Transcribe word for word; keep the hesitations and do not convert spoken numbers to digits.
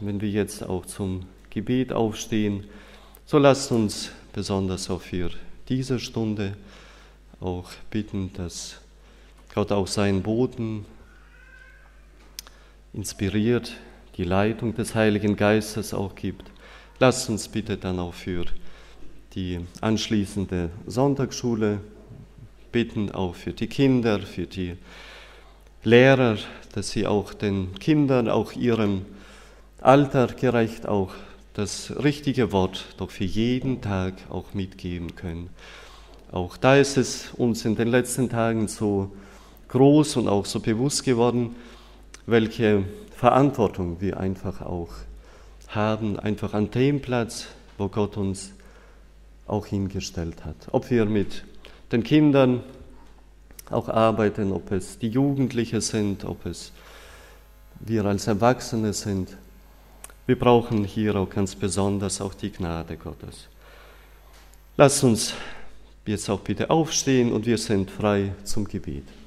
wenn wir jetzt auch zum Gebet aufstehen, so lasst uns besonders auch für diese Stunde auch bitten, dass Gott auch seinen Boten inspiriert, die Leitung des Heiligen Geistes auch gibt. Lasst uns bitte dann auch für die anschließende Sonntagsschule bitten, auch für die Kinder, für die Lehrer, dass sie auch den Kindern, auch ihrem Alter gerecht auch das richtige Wort doch für jeden Tag auch mitgeben können. Auch da ist es uns in den letzten Tagen so groß und auch so bewusst geworden, welche Verantwortung wir einfach auch haben, einfach an dem Platz, wo Gott uns auch hingestellt hat. Ob wir mit den Kindern auch arbeiten, ob es die Jugendlichen sind, ob es wir als Erwachsene sind. Wir brauchen hier auch ganz besonders auch die Gnade Gottes. Lasst uns jetzt auch bitte aufstehen und wir sind frei zum Gebet.